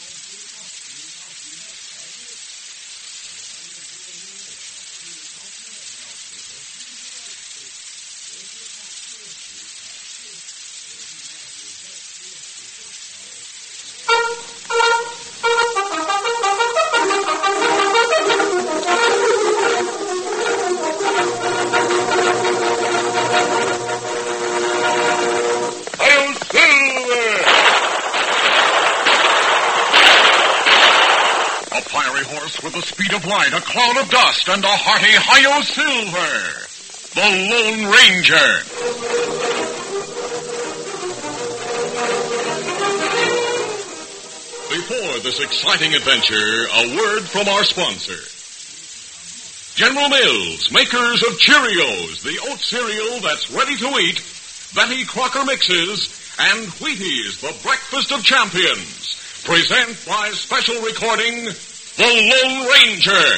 With the speed of light, a cloud of dust, and a hearty Hi-Yo Silver, the Lone Ranger. Before this exciting adventure, a word from our sponsor. General Mills, makers of Cheerios, the oat cereal that's ready to eat, Betty Crocker Mixes, and Wheaties, the breakfast of champions, present by special recording The Lone Ranger.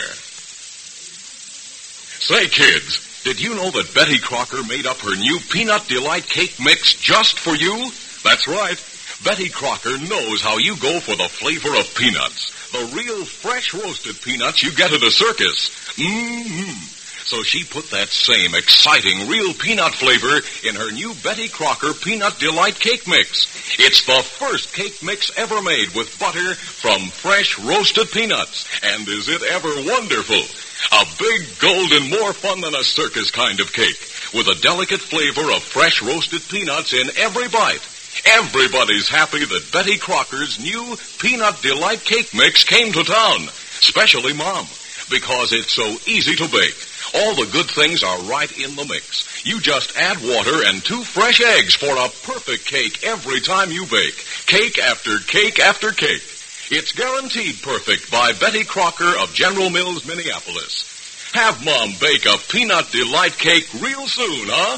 Say, kids, did you know that Betty Crocker made up her new Peanut Delight Cake Mix just for you? That's right. Betty Crocker knows how you go for the flavor of peanuts. The real fresh roasted peanuts you get at a circus. So she put that same exciting real peanut flavor in her new Betty Crocker Peanut Delight Cake Mix. It's the first cake mix ever made with butter from fresh roasted peanuts. And is it ever wonderful? A big, golden, more fun than a circus kind of cake with a delicate flavor of fresh roasted peanuts in every bite. Everybody's happy that Betty Crocker's new Peanut Delight Cake Mix came to town, especially Mom, because it's so easy to bake. All the good things are right in the mix. You just add water and 2 fresh eggs for a perfect cake every time you bake. Cake after cake after cake. It's guaranteed perfect by Betty Crocker of General Mills, Minneapolis. Have Mom bake a Peanut Delight cake real soon, huh?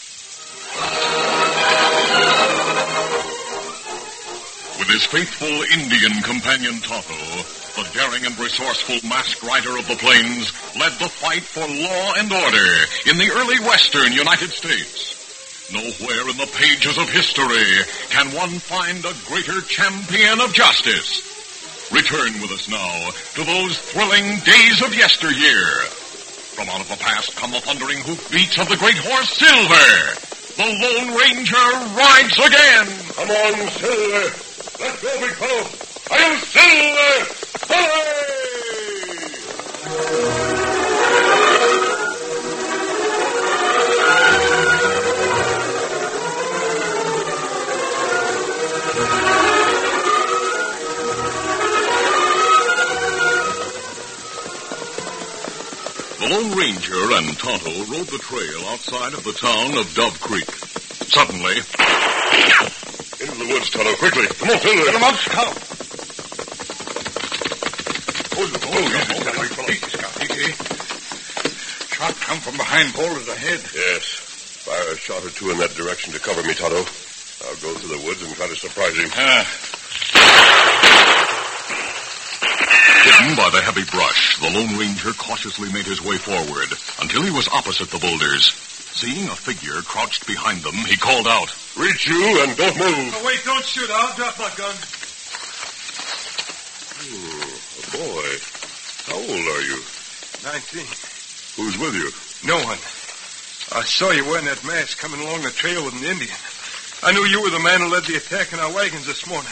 With his faithful Indian companion Tonto, the daring and resourceful masked rider of the plains led the fight for law and order in the early western United States. Nowhere in the pages of history can one find a greater champion of justice. Return with us now to those thrilling days of yesteryear. From out of the past come the thundering hoofbeats of the great horse Silver. The Lone Ranger rides again. Come on, Silver. Let's go, big fellow. I am Silver. Hooray! The Lone Ranger and Tonto rode the trail outside of the town of Dove Creek. Suddenly... Into the woods, Tonto, quickly. Come on, Silver. Get him out, Scout. Easy, Scout, easy. Shot come from behind boulders ahead. Yes. Fire a shot or 2 in that direction to cover me, Tonto. I'll go through the woods and try to surprise him. Hidden by the heavy brush, the Lone Ranger cautiously made his way forward until he was opposite the boulders. Seeing a figure crouched behind them, he called out, "Reach you and don't move." Oh, wait, don't shoot. I'll drop my gun. A boy. How old are you? 19. Who's with you? No one. I saw you wearing that mask coming along the trail with an Indian. I knew you were the man who led the attack in our wagons this morning.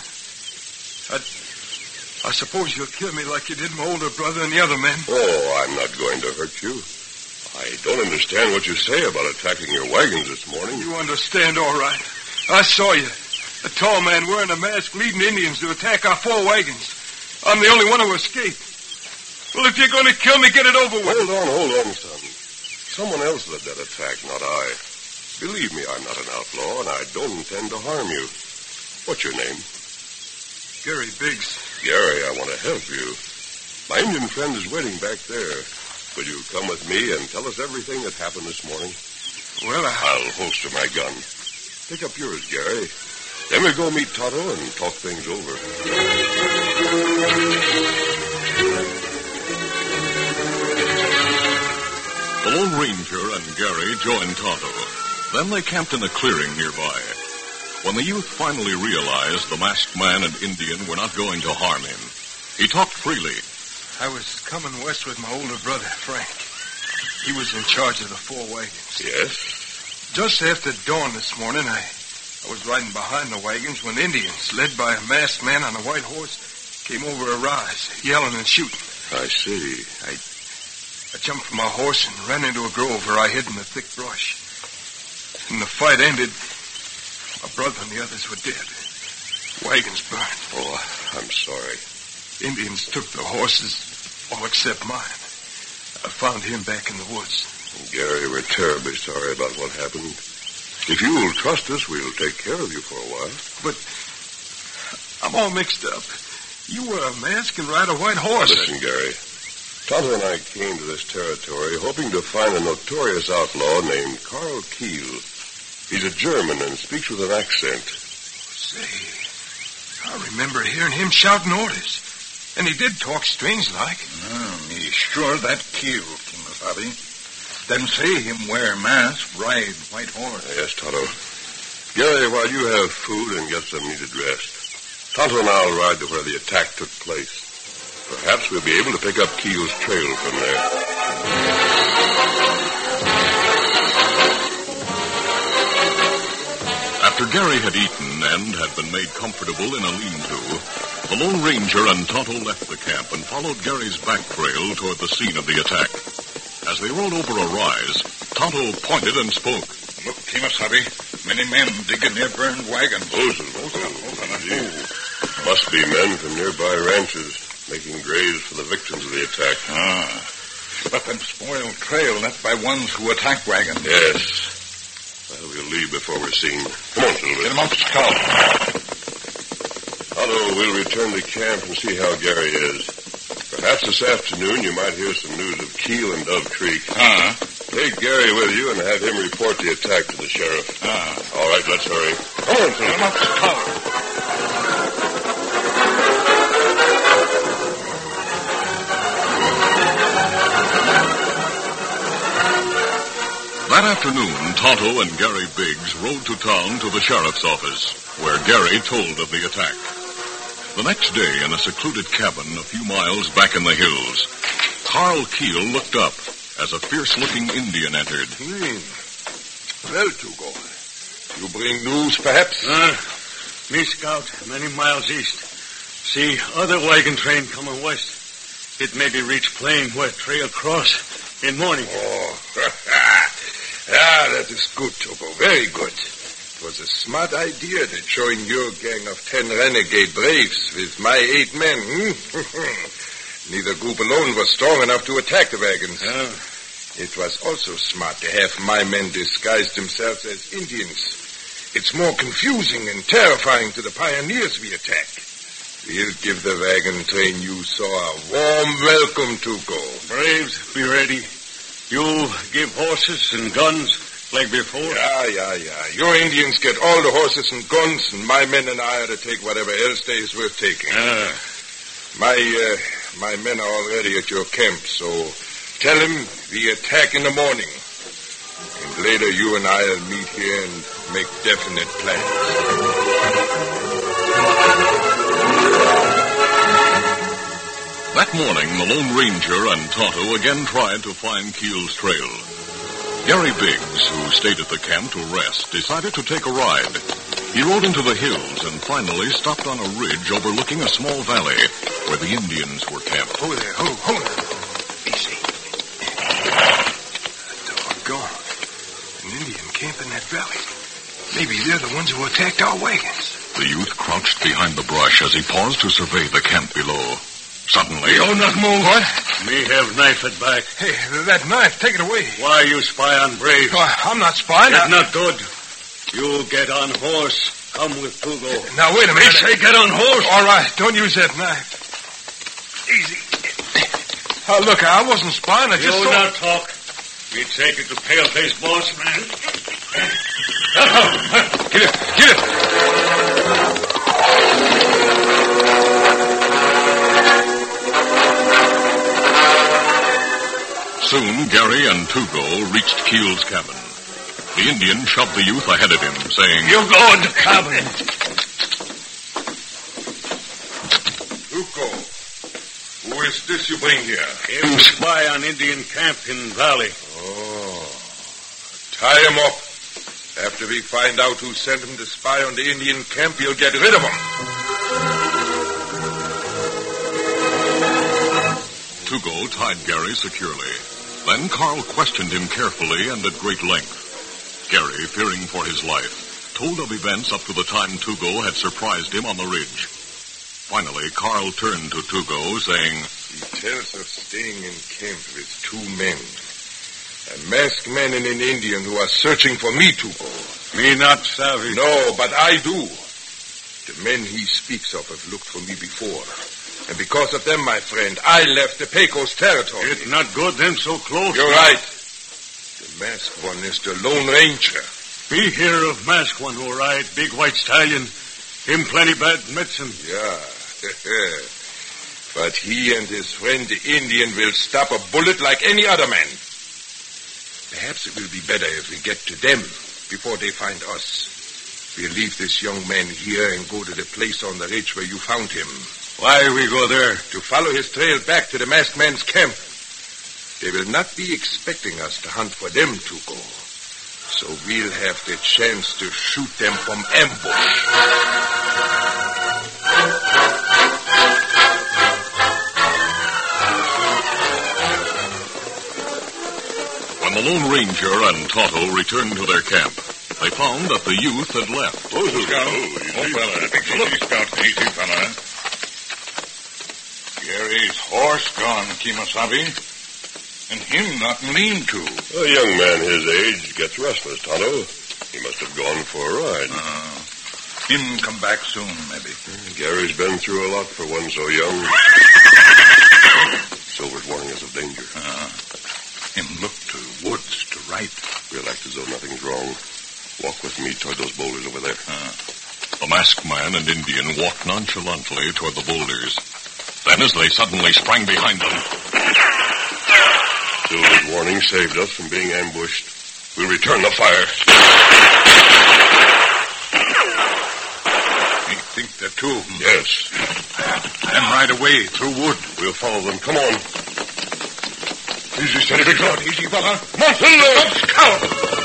I suppose you'll kill me like you did my older brother and the other men. Oh, I'm not going to hurt you. I don't understand what you say about attacking your wagons this morning. You understand all right. I saw you. A tall man wearing a mask leading Indians to attack our 4 wagons. I'm the only one who escaped. Well, if you're going to kill me, get it over with. Hold on, son. Someone else led that attack, not I. Believe me, I'm not an outlaw, and I don't intend to harm you. What's your name? Gary Biggs. Gary, I want to help you. My Indian friend is waiting back there. Will you come with me and tell us everything that happened this morning? Well, I'll holster my gun. Pick up yours, Gary. Then we'll go meet Tonto and talk things over. The Lone Ranger and Gary joined Tonto. Then they camped in a clearing nearby. When the youth finally realized the masked man and Indian were not going to harm him, he talked freely. I was coming west with my older brother, Frank. He was in charge of the 4 wagons. Yes? Just after dawn this morning, I was riding behind the wagons when Indians, led by a masked man on a white horse, came over a rise, yelling and shooting. I see. I jumped from my horse and ran into a grove where I hid in the thick brush. When the fight ended, my brother and the others were dead. Wagons burned. Oh, I'm sorry. Indians took the horses, all except mine. I found him back in the woods. Gary, we're terribly sorry about what happened. If you will trust us, we'll take care of you for a while. But I'm all mixed up. You wear a mask and ride a white horse. Listen, Gary. Tonto and I came to this territory hoping to find a notorious outlaw named Karl Kiel. He's a German and speaks with an accent. Say, I remember hearing him shouting orders. And he did talk strange like. Me sure that Kiel, Kimasabi. Them say him wear mask, ride white horse. Yes, Tonto. Gary, while you have food and get some needed rest, Tonto and I'll ride to where the attack took place. Perhaps we'll be able to pick up Kiel's trail from there. After Gary had eaten and had been made comfortable in a lean-to, the Lone Ranger and Tonto left the camp and followed Gary's back trail toward the scene of the attack. As they rode over a rise, Tonto pointed and spoke. Look, Kimasabi, many men digging their burned wagons. Those must be men from nearby ranches making graves for the victims of the attack. But them spoiled trail left by ones who attacked wagons. Yes. Well, we'll leave before we're seen. Come on, Silver. Get him up, Scout. Tonto, we'll return to camp and see how Gary is. Perhaps this afternoon you might hear some news of Kiel and Dove Creek. Take Gary with you and have him report the attack to the sheriff. All right, let's hurry. Come on, Silver. Get him up, Scout. That afternoon, Tonto and Gary Biggs rode to town to the sheriff's office, where Gary told of the attack. The next day, in a secluded cabin a few miles back in the hills, Karl Kiel looked up as a fierce-looking Indian entered. Well, Tugo, you bring news, perhaps? Me scout, many miles east. See other wagon train coming west. It maybe reach plain where trail cross in morning. Oh, that is good, Tugo. Very good. It was a smart idea to join your gang of 10 renegade braves with my 8 men. Neither group alone was strong enough to attack the wagons. It was also smart to have my men disguise themselves as Indians. It's more confusing and terrifying to the pioneers we attack. We'll give the wagon train you saw a warm welcome, Tugo. Braves, be ready. You give horses and guns like before? Yeah. Your Indians get all the horses and guns, and my men and I are to take whatever else there is worth taking. My men are already at your camp, so tell them we attack in the morning. And later you and I will meet here and make definite plans. That morning, the Lone Ranger and Tonto again tried to find Kiel's trail. Gary Biggs, who stayed at the camp to rest, decided to take a ride. He rode into the hills and finally stopped on a ridge overlooking a small valley where the Indians were camped. Oh, there. Hold on. Easy. Doggone. An Indian camp in that valley. Maybe they're the ones who attacked our wagons. The youth crouched behind the brush as he paused to survey the camp below. Suddenly... Oh, not move. What? Me have knife at back. Hey, that knife, take it away. Why you spy on braves? Oh, I'm not spying. It's not good. You get on horse. Come with Tugo. Now, wait a minute. Me say get on horse. All right, don't use that knife. Easy. Oh, look, I wasn't spying. I just You saw... not talk. We take it to Paleface boss, man. Get it. Soon, Gary and Tugo reached Kiel's cabin. The Indian shoved the youth ahead of him, saying, You go in the cabin. Tuco, who is this you bring here? Him spy on Indian camp in valley. Oh, tie him up. After we find out who sent him to spy on the Indian camp, we'll get rid of him. Tugo tied Gary securely. Then Carl questioned him carefully and at great length. Gary, fearing for his life, told of events up to the time Tugo had surprised him on the ridge. Finally, Carl turned to Tugo, saying, He tells of staying in camp with two men. A masked man and an Indian who are searching for me, Tugo. Me not savvy. No, but I do. The men he speaks of have looked for me before. And because of them, my friend, I left the Pecos territory. It's not good them so close. You're right. The masked one is the Lone Ranger. We hear of mask one who ride big white stallion. Him plenty bad medicine. Yeah. But he and his friend the Indian will stop a bullet like any other man. Perhaps it will be better if we get to them before they find us. We'll leave this young man here and go to the place on the ridge where you found him. Why we go there? To follow his trail back to the masked man's camp. They will not be expecting us to hunt for them, Tuco. So we'll have the chance to shoot them from ambush. When the Lone Ranger and Tonto returned to their camp, they found that the youth had left. Oh, fella. Scout. Easy, fella. Gary's horse gone, Kemosabe. And him not lean to. A young man his age gets restless, Tonto. He must have gone for a ride. Him come back soon, maybe. Gary's been through a lot for one so young. Silver's warning us of danger. Him look to woods to right. We'll act as though nothing's wrong. Walk with me toward those boulders over there. The masked man and Indian walked nonchalantly toward the boulders. Then, as they suddenly sprang behind them... Silver's warning saved us from being ambushed. We'll return the fire. You think they're two of them? Yes. Then right away through wood. We'll follow them. Come on. Easy, steady, big shot. Easy, fella. Let's count.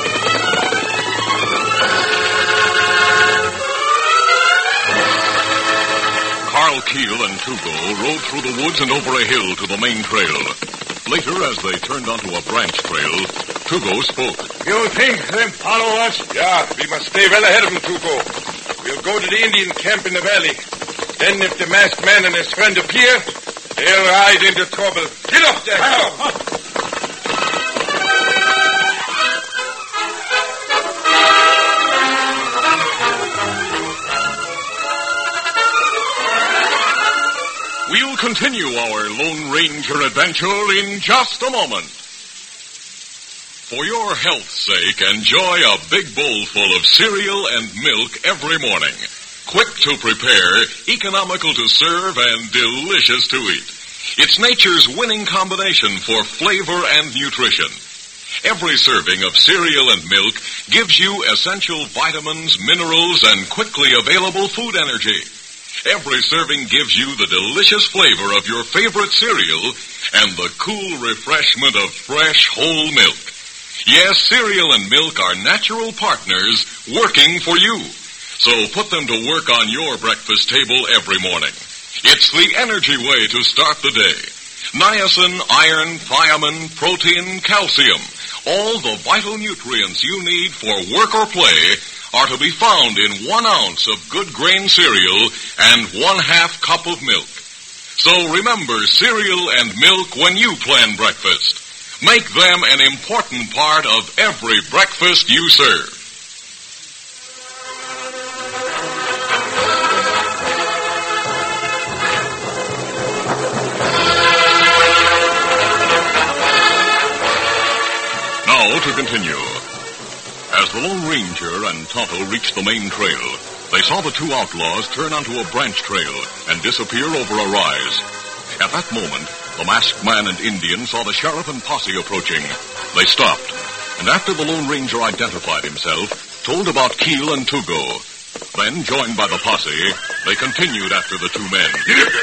Carl Keel and Tugo rode through the woods and over a hill to the main trail. Later, as they turned onto a branch trail, Tugo spoke. You think them follow us? Yeah, we must stay well ahead of them, Tuco. We'll go to the Indian camp in the valley. Then if the masked man and his friend appear, they'll ride into trouble. Get up there, come. We'll continue our Lone Ranger adventure in just a moment. For your health's sake, enjoy a big bowl full of cereal and milk every morning. Quick to prepare, economical to serve, and delicious to eat. It's nature's winning combination for flavor and nutrition. Every serving of cereal and milk gives you essential vitamins, minerals, and quickly available food energy. Every serving gives you the delicious flavor of your favorite cereal and the cool refreshment of fresh, whole milk. Yes, cereal and milk are natural partners working for you. So put them to work on your breakfast table every morning. It's the energy way to start the day. Niacin, iron, thiamine, protein, calcium, all the vital nutrients you need for work or play are to be found in 1 ounce of good grain cereal and 1/2 cup of milk. So remember cereal and milk when you plan breakfast. Make them an important part of every breakfast you serve. Now to continue. As the Lone Ranger and Tonto reached the main trail, they saw the two outlaws turn onto a branch trail and disappear over a rise. At that moment, the masked man and Indian saw the sheriff and posse approaching. They stopped. and after the Lone Ranger identified himself, told about Keel and Tugo. Then, joined by the posse, they continued after the two men.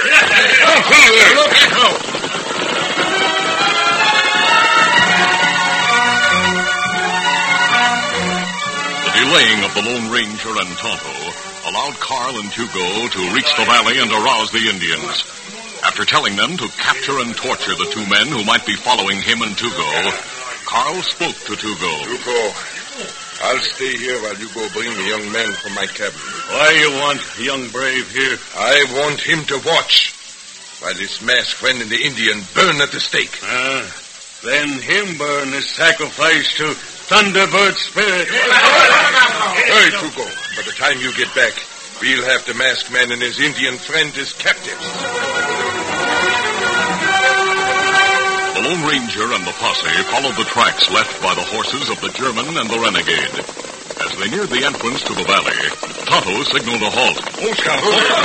The delaying of the Lone Ranger and Tonto allowed Carl and Tugo to reach the valley and arouse the Indians. After telling them to capture and torture the two men who might be following him and Tugo, Carl spoke to Tugo. Tugo, I'll stay here while you go bring the young man from my cabin. Why you want young brave here? I want him to watch while his masked friend and the Indian burn at the stake. Then him burn his sacrifice to Thunderbird Spirit. Hurry, Tugo. By the time you get back, we'll have the masked man and his Indian friend as captives. The Lone Ranger and the posse followed the tracks left by the horses of the German and the renegade. As they neared the entrance to the valley, Tonto signaled a halt. Scout.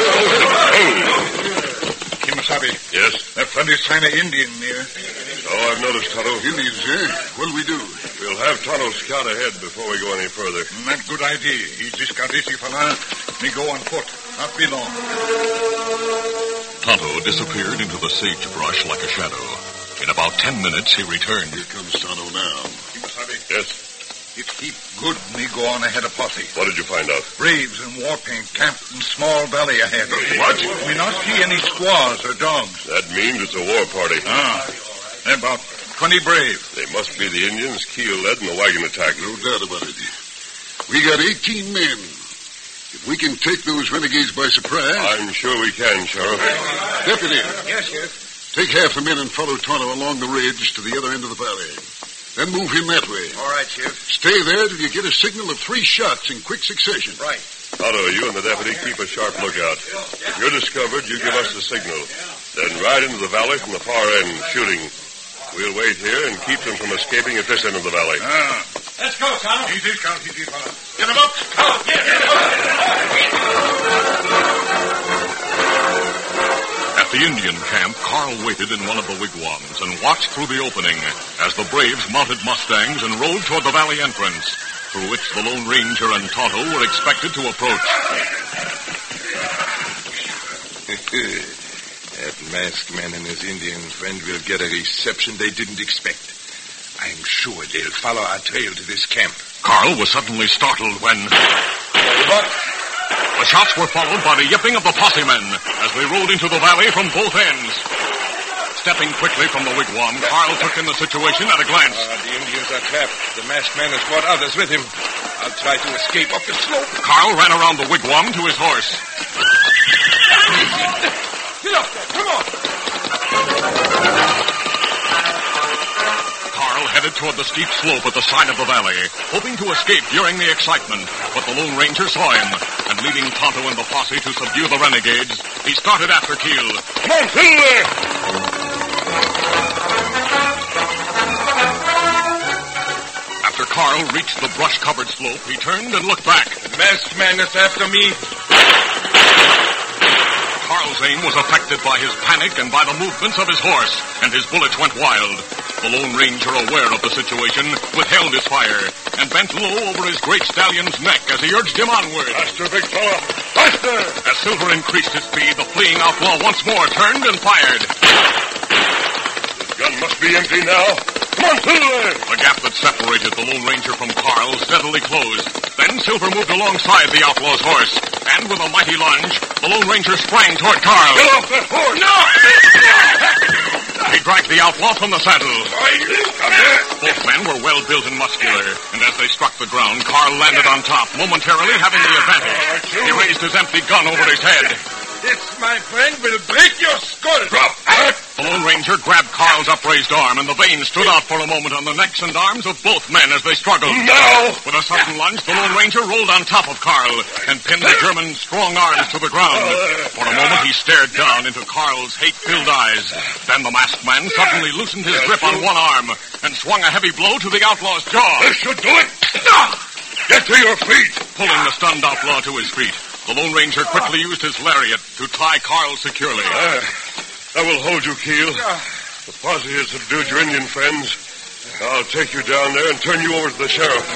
Kimasabi. Yes? That plenty sign of Indian near. Oh, I've noticed, Tonto. Indians, eh? What'll we do? We'll have Tonto scout ahead before we go any further. Not good idea. He's this Kadisi fella. Me go on foot. Not be long. Tonto disappeared into the sagebrush like a shadow. In about 10 minutes, he returned. Here comes Tonto now. Kimasabi. Yes? It's heap good me go on ahead of posse. What did you find out? Braves in war paint camped in small valley ahead. What? We not see any squaws or dogs. That means it's a war party. They're about 20 brave. They must be the Indians Keel led in the wagon attack. No doubt about it. We got 18 men. If we can take those renegades by surprise... I'm sure we can, Sheriff. Deputy. Yes, Sheriff. Take half the men and follow Tonto along the ridge to the other end of the valley. Then move him that way. All right, Sheriff. Stay there till you get a signal of 3 shots in quick succession. Right. Tonto, you and the deputy keep a sharp lookout. If you're discovered, you give us the signal. Then ride into the valley from the far end, shooting. We'll wait here and keep them from escaping at this end of the valley. Let's go, Tonto. Easy, Scout. Easy, fella. Get him up. Come. Get him up. At the Indian camp, Carl waited in one of the wigwams and watched through the opening as the braves mounted Mustangs and rode toward the valley entrance, through which the Lone Ranger and Tonto were expected to approach. That masked man and his Indian friend will get a reception they didn't expect. I'm sure they'll follow our trail to this camp. Carl was suddenly startled when... What? The shots were followed by the yipping of the posse men as they rode into the valley from both ends. Stepping quickly from the wigwam, Carl took in the situation at a glance. The Indians are trapped. The masked man has brought others with him. I'll try to escape up the slope. Carl ran around the wigwam to his horse. Get up there. Come on. Carl headed toward the steep slope at the side of the valley, hoping to escape during the excitement. But the Lone Ranger saw him, and leading Tonto and the posse to subdue the renegades, he started after Keel. Come on, Silver! After Carl reached the brush-covered slope, he turned and looked back. The masked man is after me. Carl's aim was affected by his panic and by the movements of his horse, and his bullets went wild. The Lone Ranger, aware of the situation, withheld his fire and bent low over his great stallion's neck as he urged him onward. Faster, big fella! Faster! As Silver increased his speed, the fleeing outlaw once more turned and fired. His gun must be empty now. Come on, Silver! The gap that separated the Lone Ranger from Carl steadily closed. Then Silver moved alongside the outlaw's horse, and with a mighty lunge, the Lone Ranger sprang toward Carl. Get off that horse! No! He dragged the outlaw from the saddle. Both men were well-built and muscular, and as they struck the ground, Carl landed on top, momentarily having the advantage. He raised his empty gun over his head. This, my friend, will break your skull. Drop. The Lone Ranger grabbed Carl's upraised arm, and the veins stood out for a moment on the necks and arms of both men as they struggled. Now! With a sudden lunge, the Lone Ranger rolled on top of Carl and pinned the German's strong arms to the ground. For a moment, he stared down into Carl's hate-filled eyes. Then the masked man suddenly loosened his grip on one arm and swung a heavy blow to the outlaw's jaw. This should do it! Get to your feet! Pulling the stunned outlaw to his feet, the Lone Ranger quickly used his lariat to tie Carl securely. I will hold you, Keel. The posse has subdued your Indian friends. I'll take you down there and turn you over to the sheriff.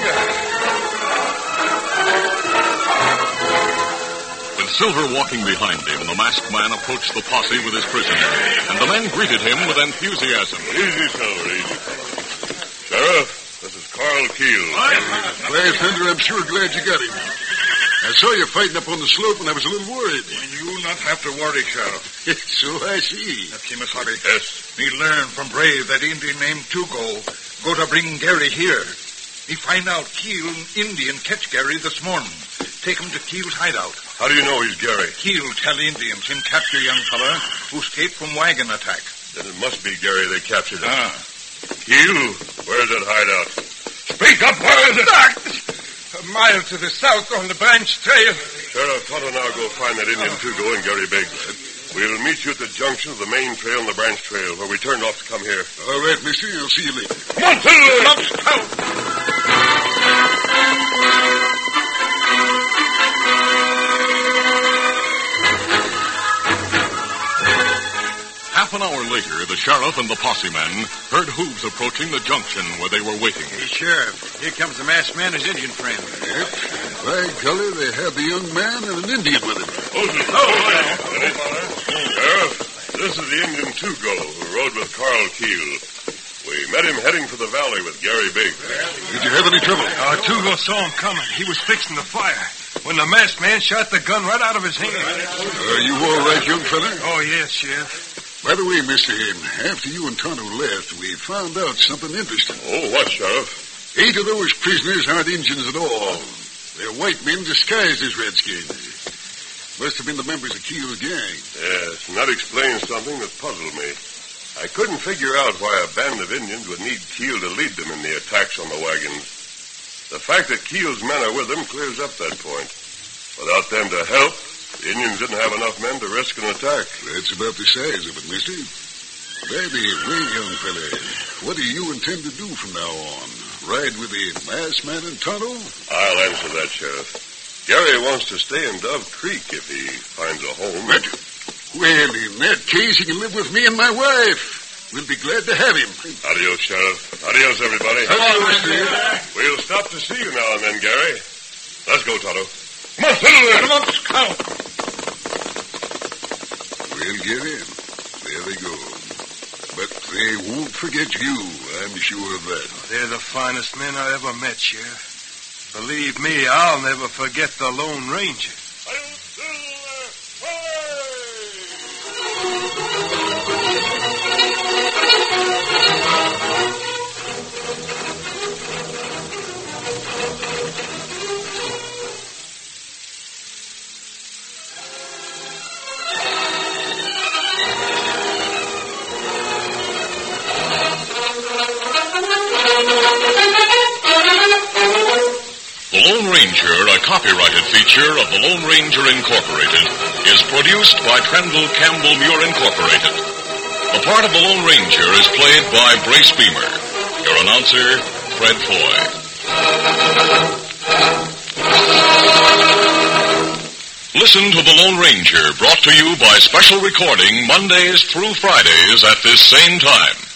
With Silver walking behind him, the masked man approached the posse with his prisoner, and the men greeted him with enthusiasm. Easy, Silver, easy. Sheriff, this is Carl Keel. Why, Thunder, I'm sure glad you got him. I saw you fighting up on the slope, and I was a little worried. And you not have to worry, Sheriff. So I see. Kimasabi. Yes. Me learn from Brave that Indian named Tugo go to bring Gary here. Me find out Keel Indian catch Gary this morning. Take him to Keel's hideout. How do you know he's Gary? Keel tell Indians him capture young fella who escaped from wagon attack. Then it must be Gary they captured him. Keel, where's that hideout? Speak up, where is it? A mile to the south on the branch trail. Sheriff, Tonto and I'll go find that Indian Tugo and Gary Biggs. We'll meet you at the junction of the main trail and the branch trail where we turned off to come here. All right, mister. I'll see you later. Come on, Silver! Half an hour later, the sheriff and the posse men heard hooves approaching the junction where they were waiting. Hey, Sheriff, here comes the masked man and his Indian friend. Yep. By golly, they have the young man and an Indian with him. Sheriff, this is the Indian Tugo who rode with Carl Keel. We met him heading for the valley with Gary Biggs. Did you have any trouble? Tugo saw him coming. He was fixing the fire when the masked man shot the gun right out of his hand. Are you all right, young fella? Oh, yes, Sheriff. By the way, mister, after you and Tonto left, we found out something interesting. Oh, what, Sheriff? 8 of those prisoners aren't Indians at all. They're white men disguised as redskins. Must have been the members of Keel's gang. Yes, and that explains something that puzzled me. I couldn't figure out why a band of Indians would need Keel to lead them in the attacks on the wagons. The fact that Keel's men are with them clears up that point. Without them to help, the Indians didn't have enough men to risk an attack. That's about the size of it, mister. By the way, young fella, what do you intend to do from now on? Ride with the masked man and Tonto? I'll answer that, Sheriff. Gary wants to stay in Dove Creek if he finds a home. What? Well, in that case, he can live with me and my wife. We'll be glad to have him. Adios, Sheriff. Adios, everybody. Adios, Steve. We'll stop to see you now and then, Gary. Let's go, Tonto. Come on, Silver. Come on, Scout. We'll get in. There they go. But they won't forget you, I'm sure of that. They're the finest men I ever met, Sheriff. Believe me, I'll never forget the Lone Ranger. The Lone Ranger, a copyrighted feature of the Lone Ranger Incorporated, is produced by Trendle Campbell Muir Incorporated. The part of the Lone Ranger is played by Brace Beamer. Your announcer, Fred Foy. Listen to the Lone Ranger, brought to you by special recording Mondays through Fridays at this same time.